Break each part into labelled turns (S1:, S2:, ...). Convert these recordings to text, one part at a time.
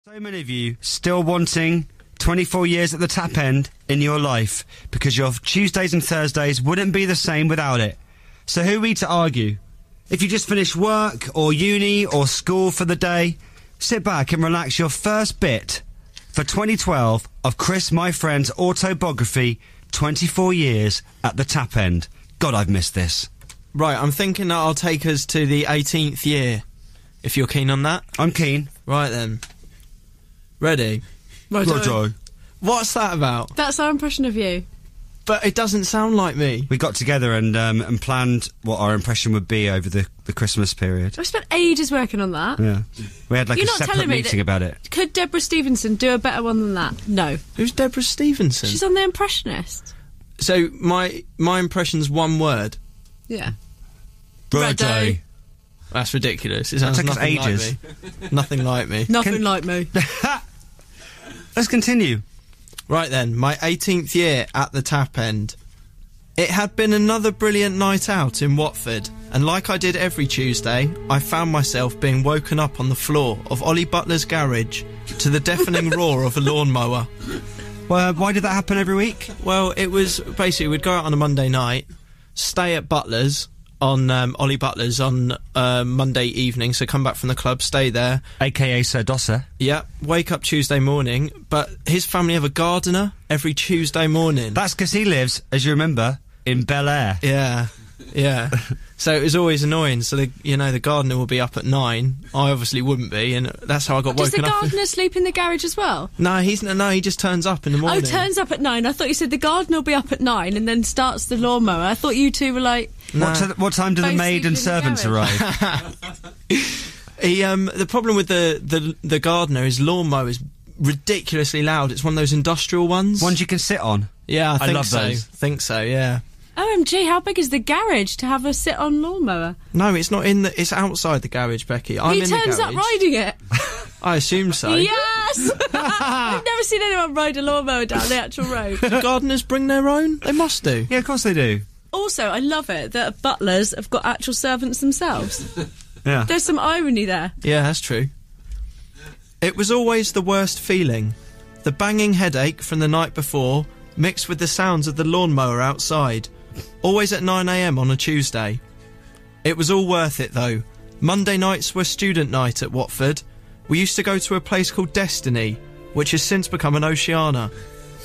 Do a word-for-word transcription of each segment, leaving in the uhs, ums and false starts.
S1: So many of you still wanting twenty-four years at the tap end in your life because your Tuesdays and Thursdays wouldn't be the same without it. So who are we to argue? If you just finished work or uni or school for the day, sit back and relax your first bit for twenty twelve of Chris My Friend's autobiography, twenty-four years at the tap end. God, I've missed this.
S2: Right, I'm thinking that I'll take us to the eighteenth year, if you're keen on that.
S1: I'm keen.
S2: Right then. Ready?
S1: Righto.
S2: What's that about?
S3: That's our impression of you.
S2: But it doesn't sound like me.
S1: We got together and um, and planned what our impression would be over the, the Christmas period.
S3: I spent ages working on that.
S1: Yeah. We had like
S3: You're
S1: a
S3: not
S1: separate
S3: telling me
S1: meeting
S3: that-
S1: about it.
S3: Could Deborah Stevenson do a better one than that? No.
S2: Who's Deborah Stevenson?
S3: She's on The Impressionist.
S2: So my my impression's one word.
S3: Yeah.
S1: Righto.
S2: That's ridiculous. It sounds
S1: took us
S2: nothing
S1: ages.
S2: like me. Nothing like me.
S3: Nothing
S1: Can-
S3: like me.
S1: Let's continue.
S2: Right then, my eighteenth year at the tap end. It had been another brilliant night out in Watford, and like I did every Tuesday, I found myself being woken up on the floor of Ollie Butler's garage to the deafening roar of a lawnmower.
S1: Well, why did that happen every week?
S2: Well, it was basically we'd go out on a Monday night, stay at Butler's on um, Ollie Butler's on uh, Monday evening, so come back from the club, stay there.
S1: A K A Sir Dosser.
S2: Yeah, wake up Tuesday morning, but his family have a gardener every Tuesday morning.
S1: That's because he lives, as you remember, in Bel Air.
S2: Yeah, yeah. So it was always annoying. So, the, you know, the gardener will be up at nine. I obviously wouldn't be, and that's how I got
S3: Does the
S2: woken up.
S3: gardener sleep in the garage as well?
S2: No, he's no, he just turns up in the morning.
S3: Oh, turns up at nine. I thought you said the gardener will be up at nine and then starts the lawnmower. I thought you two were like...
S2: No.
S1: What, t- what time do the
S3: Both
S1: maid
S3: sleep
S1: and
S3: in the
S1: servants
S3: garage.
S1: arrive?
S2: He, um, the problem with the, the, the gardener is lawnmower is ridiculously loud. It's one of those industrial ones.
S1: Ones you can sit on.
S2: Yeah, I think
S1: love
S2: so.
S1: those.
S2: think so, yeah.
S3: O M G, how big is the garage to have a sit-on lawnmower?
S2: No, it's not in the... It's outside the garage, Becky. I'm
S3: he
S2: in
S3: turns
S2: the
S3: up
S2: garage.
S3: riding it.
S2: I assume so.
S3: Yes! I've never seen anyone ride a lawnmower down the actual road.
S2: Do gardeners bring their own? They must do.
S1: Yeah, of course they do.
S3: Also, I love it that butlers have got actual servants themselves.
S1: Yeah.
S3: There's some irony there.
S2: Yeah, that's true. It was always the worst feeling. The banging headache from the night before, mixed with the sounds of the lawnmower outside. Always at nine a m on a Tuesday. It was all worth it, though. Monday nights were student night at Watford. We used to go to a place called Destiny, which has since become an Oceana.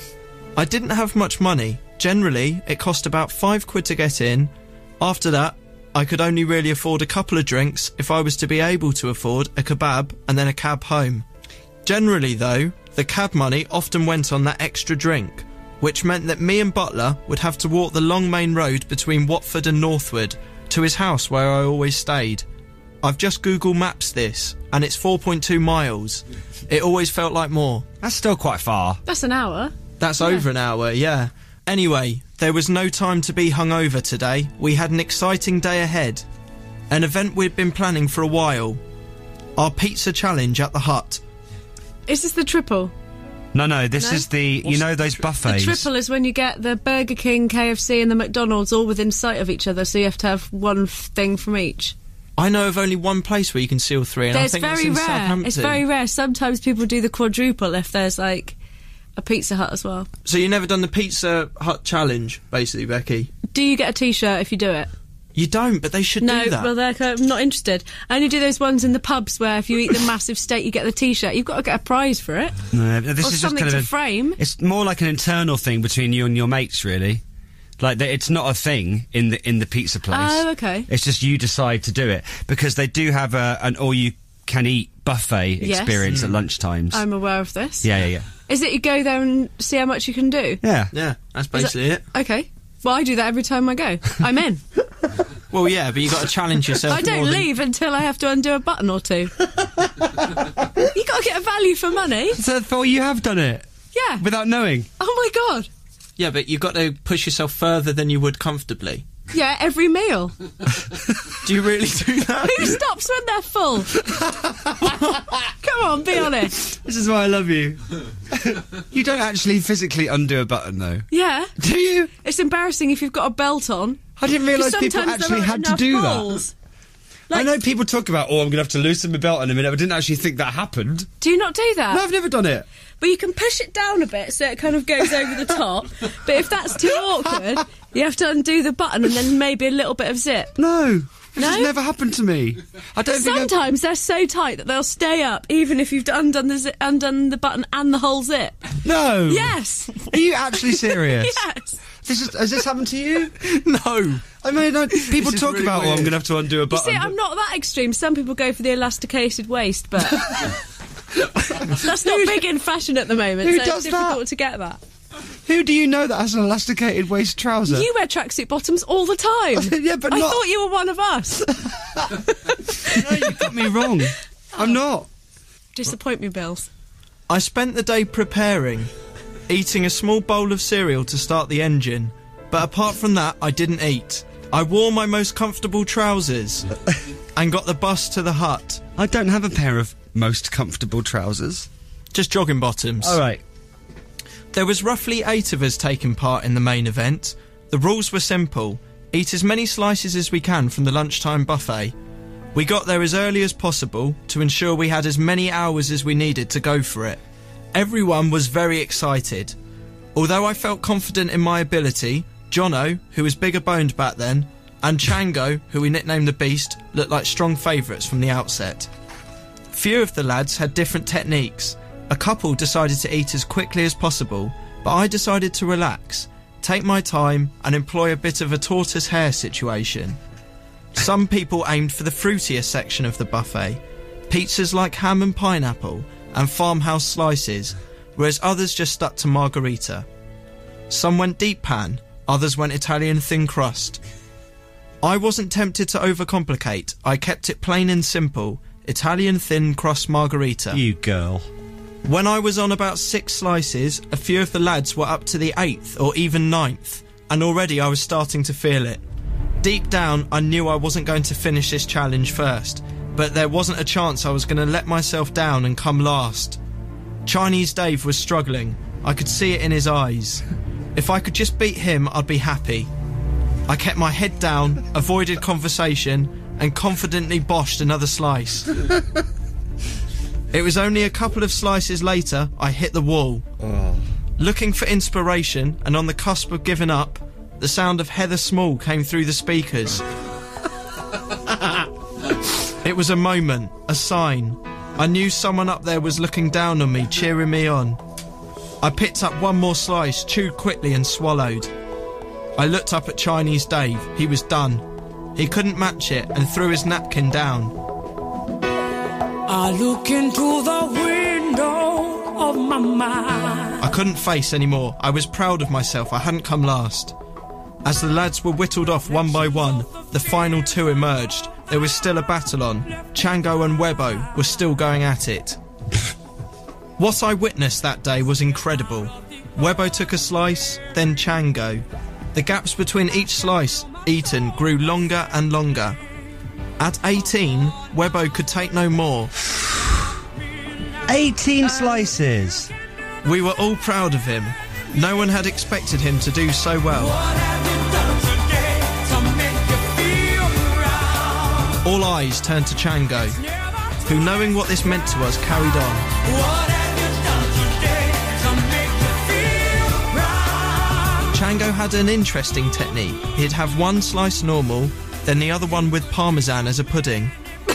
S2: I didn't have much money. Generally, it cost about five quid to get in. After that, I could only really afford a couple of drinks if I was to be able to afford a kebab and then a cab home. Generally, though, the cab money often went on that extra drink, which meant that me and Butler would have to walk the long main road between Watford and Northwood to his house where I always stayed. I've just Google Maps this, and it's four point two miles. It always felt like more.
S1: That's still quite far.
S3: That's an hour.
S2: That's
S3: Yeah.
S2: over an hour, yeah. Anyway, there was no time to be hungover today. We had an exciting day ahead. An event we'd been planning for a while. Our pizza challenge at the Hut.
S3: Is this the triple?
S1: No, no, this
S3: No?
S1: is the, you know those
S3: The
S1: buffets?
S3: triple is when you get the Burger King, K F C and the McDonald's all within sight of each other, so you have to have one f- thing from each.
S2: I know of only one place where you can see all three, and
S3: There's
S2: I think
S3: very
S2: that's in
S3: rare.
S2: Southampton.
S3: It's very rare. Sometimes people do the quadruple if there's like a Pizza Hut as well.
S2: So you've never done the Pizza Hut challenge, basically, Becky?
S3: Do you get a T-shirt if you do it?
S2: You don't, but they should
S3: No,
S2: do that.
S3: well, they're, I'm not interested. I only do those ones in the pubs where if you eat the massive steak, you get the T-shirt. You've got to get a prize for it.
S1: No, this
S3: or
S1: is just
S3: something
S1: kind
S3: to
S1: of a,
S3: frame.
S1: It's more like an internal thing between you and your mates, really. Like, the, it's not a thing in the in the pizza place.
S3: Oh, okay.
S1: It's just you decide to do it. Because they do have a, an all-you-can-eat buffet
S3: Yes.
S1: experience at lunchtimes.
S3: I'm aware of this.
S1: yeah, yeah, yeah.
S3: Is it you go there and see how much you can do?
S1: Yeah.
S2: Yeah, that's basically it.
S3: Okay. Well, I do that every time I go. I'm in.
S2: Well, yeah, but you got to challenge yourself.
S3: I don't
S2: more than-
S3: leave until I have to undo a button or two. You got to get a value for money.
S1: So, Thor, you have done it
S3: Yeah.
S1: without knowing.
S3: Oh my god.
S2: Yeah, but you've got to push yourself further than you would comfortably.
S3: Yeah, every meal.
S2: Do you really do that?
S3: Who stops when they're full? Come on, be honest.
S1: This is why I love you. You don't actually physically undo a button, though.
S3: Yeah.
S1: Do you?
S3: It's embarrassing if you've got a belt on.
S1: I didn't realise people
S3: Sometimes there
S1: actually
S3: aren't
S1: had to
S3: enough
S1: do
S3: holes.
S1: that.
S3: Like,
S1: I know people talk about, oh, I'm going to have to loosen my belt in a minute. I didn't actually think that happened.
S3: do you not do that?
S1: No, I've never done it.
S3: But you can push it down a bit so it kind of goes over the top. But if that's too awkward, you have to undo the button and then maybe a little bit of zip.
S1: No. This
S3: No?
S1: has never happened to me. I don't think I've-
S3: Sometimes they're so tight that they'll stay up even if you've undone the, zi- undone the button and the whole zip.
S1: No.
S3: Yes.
S1: Are you actually serious?
S3: Yes.
S1: This is, has this happened to you?
S2: No.
S1: I mean, I, people
S2: This is
S1: talk
S2: really
S1: about, oh, I'm
S2: weird.
S1: going to have to undo a
S3: You
S1: button.
S3: see, I'm not that extreme. Some people go for the elasticated waist, but that's not big in fashion at the moment,
S1: Who
S3: so
S1: does
S3: it's difficult
S1: that?
S3: to get that.
S1: Who do you know that has an elasticated waist trouser?
S3: You wear tracksuit bottoms all the time.
S1: Yeah, but
S3: I
S1: not-
S3: thought you were one of us.
S1: No, you got me wrong. I'm not.
S3: Disappoint me, Bills.
S2: I spent the day preparing, eating a small bowl of cereal to start the engine, but apart from that, I didn't eat. I wore my most comfortable trousers and got the bus to the hut.
S1: I don't have a pair of most comfortable trousers.
S2: Just jogging bottoms.
S1: All right.
S2: There was roughly eight of us taking part in the main event. The rules were simple. Eat as many slices as we can from the lunchtime buffet. We got there as early as possible to ensure we had as many hours as we needed to go for it. Everyone was very excited. Although I felt confident in my ability, Jono, who was bigger boned back then, and Chango, who we nicknamed the Beast, looked like strong favourites from the outset. Few of the lads had different techniques. A couple decided to eat as quickly as possible, but I decided to relax, take my time and employ a bit of a tortoise hare situation. Some people aimed for the fruitier section of the buffet, pizzas like ham and pineapple and farmhouse slices, whereas others just stuck to margarita. Some went deep pan, others went Italian thin crust. I wasn't tempted to overcomplicate, I kept it plain and simple, Italian thin crust margarita.
S1: You girl.
S2: When I was on about six slices, a few of the lads were up to the eighth or even ninth, and already I was starting to feel it. Deep down, I knew I wasn't going to finish this challenge first, but there wasn't a chance I was going to let myself down and come last. Chinese Dave was struggling. I could see it in his eyes. If I could just beat him, I'd be happy. I kept my head down, avoided conversation, and confidently boshed another slice. It was only a couple of slices later I hit the wall.
S1: Oh.
S2: Looking for inspiration and on the cusp of giving up, the sound of Heather Small came through the speakers. It was a moment, a sign. I knew someone up there was looking down on me, cheering me on. I picked up one more slice, chewed quickly and swallowed. I looked up at Chinese Dave. He was done. He couldn't match it and threw his napkin down.
S4: I look into the window of my mind.
S2: I couldn't face anymore. I was proud of myself. I hadn't come last. As the lads were whittled off one by one, the final two emerged. There was still a battle on. Chango and Webbo were still going at it. What I witnessed that day was incredible. Webbo took a slice, then Chango. The gaps between each slice eaten grew longer and longer. At eighteen, Webbo could take no more.
S1: eighteen slices.
S2: We were all proud of him. No one had expected him to do so well. All eyes turned to Chango, who, knowing what this meant to us, carried on. Chango had an interesting technique. He'd have one slice normal, then the other one with parmesan as a pudding.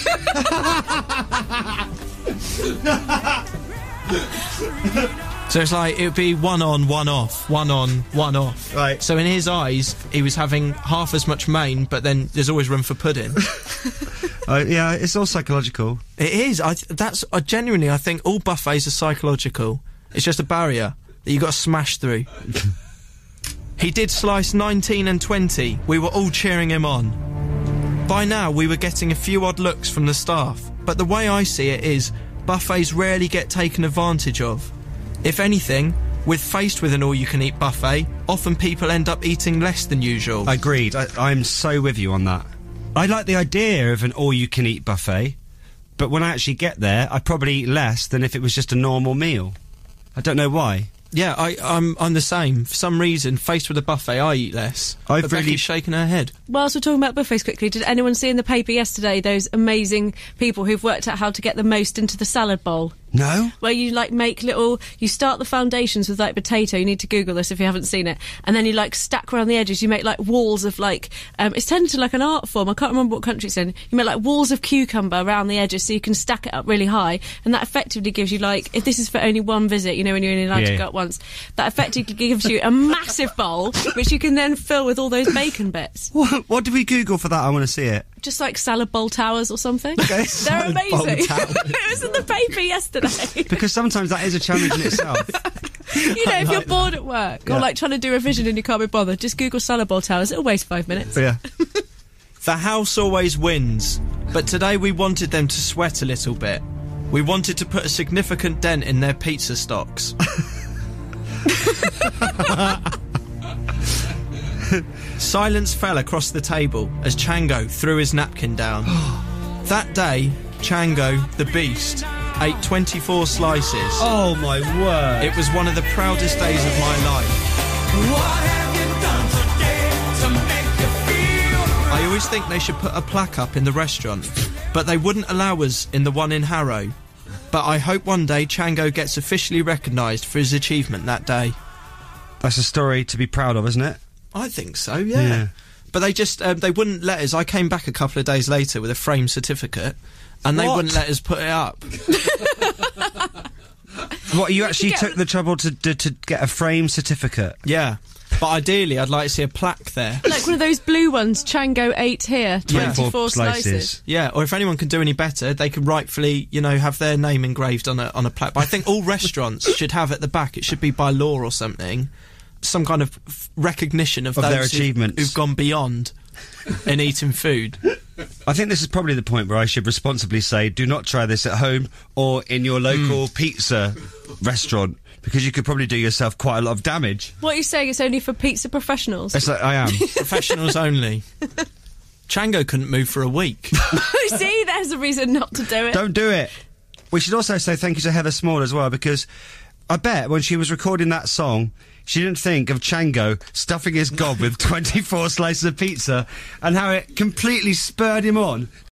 S2: So it's like, it would be one on, one off, one on, one off.
S1: Right.
S2: So in his eyes, he was having half as much main, but then there's always room for pudding.
S1: Uh, yeah, it's all psychological.
S2: It is. I, that's I genuinely, I think all buffets are psychological. It's just a barrier that you got to smash through. He did slice nineteen and twenty. We were all cheering him on. By now, we were getting a few odd looks from the staff, but the way I see it is, buffets rarely get taken advantage of. If anything, with faced with an all-you-can-eat buffet, often people end up eating less than usual.
S1: Agreed. I, I'm so with you on that. I like the idea of an all-you-can-eat buffet, but when I actually get there, I probably eat less than if it was just a normal meal. I don't know why.
S2: Yeah, I, I'm I'm the same. For some reason, faced with a buffet, I eat less.
S1: I've
S2: but
S1: really-
S2: Becky's shaking her head.
S3: whilst we're talking about buffets quickly, did anyone see in the paper yesterday those amazing people who've worked out how to get the most into the salad bowl?
S1: No?
S3: Where you, like, make little... You start the foundations with, like, potato. You need to Google this if you haven't seen it. And then you, like, stack around the edges. You make, like, walls of, like... Um, it's turned into, like, an art form. I can't remember what country it's in. You make, like, walls of cucumber around the edges so you can stack it up really high. And that effectively gives you, like... If this is for only one visit, you know, when you're only allowed
S1: Yeah.
S3: to go up once, that effectively gives you a massive bowl, which you can then fill with all those bacon bits.
S1: What, what did we Google for that? I want to see it.
S3: Just like salad bowl towers or something.
S1: Okay.
S3: They're
S2: Salad bowl
S3: amazing.
S2: towers.
S3: It was in the paper yesterday.
S1: Because sometimes that is a challenge in itself.
S3: You know, if you're bored at work
S1: Yeah.
S3: or like trying to do revision and you can't be bothered, just Google salad bowl towers. It'll waste five minutes.
S1: Yeah.
S2: The house always wins, but today we wanted them to sweat a little bit. We wanted to put a significant dent in their pizza stocks. Silence fell across the table as Chango threw his napkin down. That day, Chango, the beast, ate twenty-four slices.
S1: Oh my word.
S2: It was one of the proudest days of my life.
S4: What have you done today to make you feel?
S2: I always think they should put a plaque up in the restaurant, but they wouldn't allow us in the one in Harrow. But I hope one day Chango gets officially recognised for his achievement that day.
S1: That's a story to be proud of, isn't it?
S2: I think so, yeah.
S1: Yeah.
S2: But they just, um, they wouldn't let us. I came back a couple of days later with a framed certificate, and they
S1: What?
S2: wouldn't let us put it up.
S1: What, you actually
S3: get-
S1: took the trouble to, to to get a frame certificate?
S2: Yeah. But ideally, I'd like to see a plaque there.
S3: Like one of those blue ones, Chango ate here, twenty-four slices.
S2: Yeah, or if anyone can do any better, they could rightfully, you know, have their name engraved on a on a plaque. But I think all restaurants should have at the back, it should be by law or something, some kind of f- recognition of,
S1: Of
S2: those
S1: their
S2: who-
S1: achievements.
S2: who've gone beyond in eating food.
S1: I think this is probably the point where I should responsibly say, do not try this at home or in your local pizza restaurant, because you could probably do yourself quite a lot of damage.
S3: What are you saying? It's only for pizza professionals?
S1: It's like, I am.
S2: Professionals only. Chango couldn't move for a week.
S3: See, there's a reason not to do it.
S1: Don't do it. We should also say thank you to Heather Small as well, because I bet when she was recording that song, she didn't think of Chango stuffing his gob with twenty-four slices of pizza and how it completely spurred him on